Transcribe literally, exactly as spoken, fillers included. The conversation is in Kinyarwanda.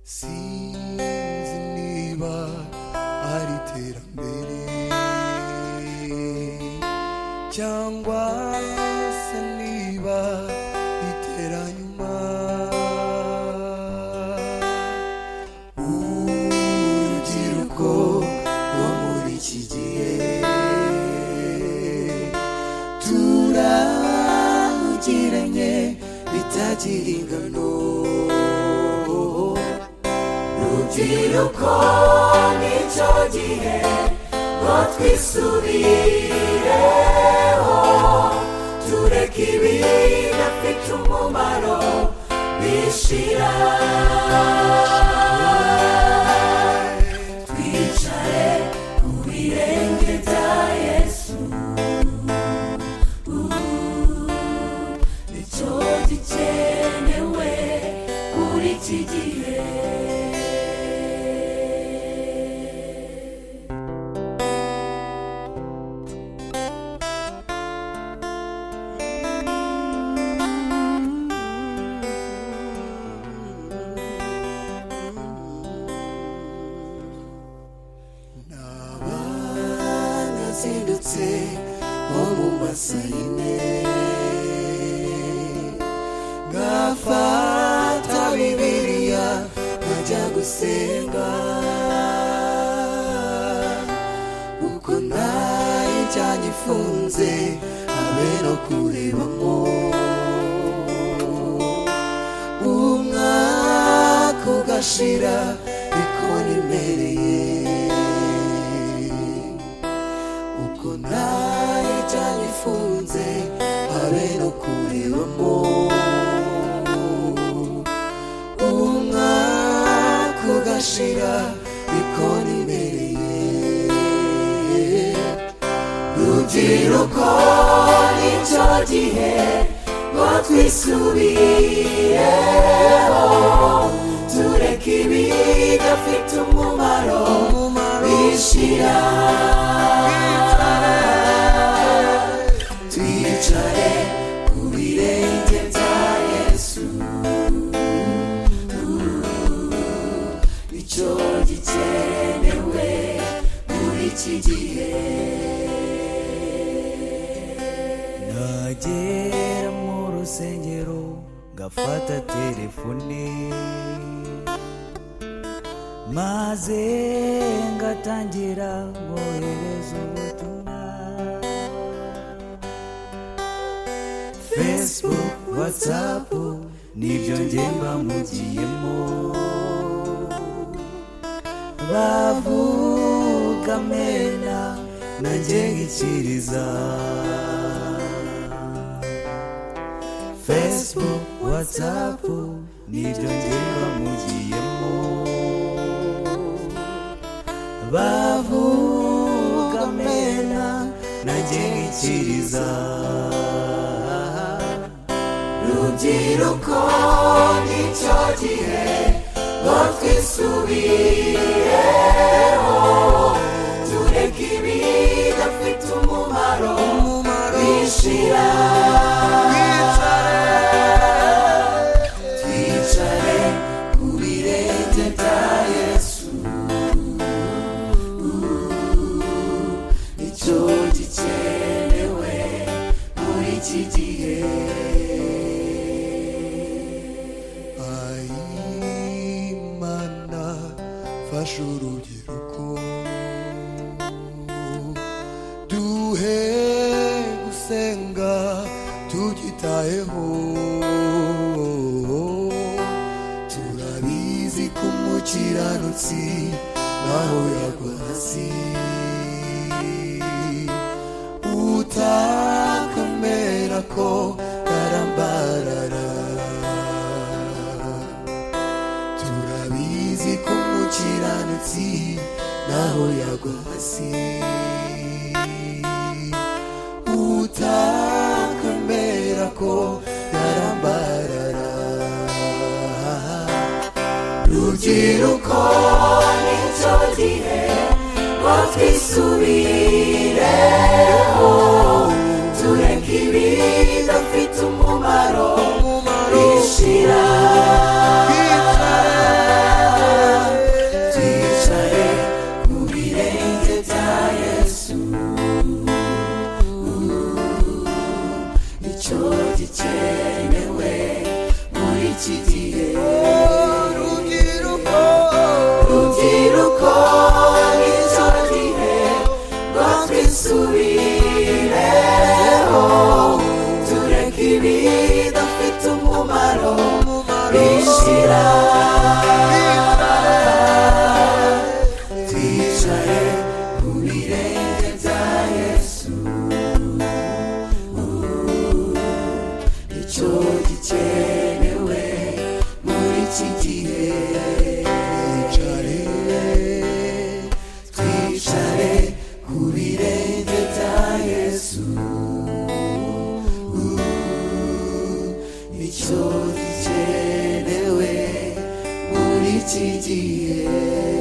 sinzi niba ari iterambere cyangwa se niba iteranyuma. Urubyiruko rwo muri iki gihe turahugiranye bitagira ingano. Urubyiruko nicyo gihe ngo twisubireho, tureke ibidafite umumaro bishira, twicare ku birenge bya Yesu. Nicyo gikenewe muri iki gihe. Nazindutse nko mu masayine, ngafata Bibiliya nkajya gusenga, uko nayijyanye ifunze habe no kurebamo. Umwaka ugashira niko nimereye, uko nayijyanye ifunze habe no kurebamo. Umwaka ugashira niko nimereye. Rubyiruko nicyo gihe ngo twisubireho, tureke ibidafite umumaro bishira, twicare ku birenge bya Yesu. Nicyo gikenewe muri iki gihe. Nagera mu rusengero ngafata telefone, maze ngatangira mwohereza ubutumwa. Facebook, WhatsApp nibyo njye mbamugiyemo, bavuga mena nanjye ngikiriza. Facebook, WhatsApp nibyo njye mbamugiyemo, bavuga mena nanjye ngikiriza. Rubyiruko nicyo gihe ngo twisubireho, tureke ibidafite umumaro bishira, twicare ku birenge bya Yesu. Nicyo gikenewe muri iki gihe. Imana fasha urubyiruko, duhe gusenga tugitayeho. Turabizi ko umukiranutsi naho yagwa hasi, utakamera ko karambarara. Turabizi ko umukiranutsi naho yagwa hasi, utakamera ko karambarara. Rubyiruko nicyo gihe ngo twisubireho, tureke ibidafite umumaro bishira, twicare twicare ku birenge bya Yesu, nicyo gikenewe muri iki gihe.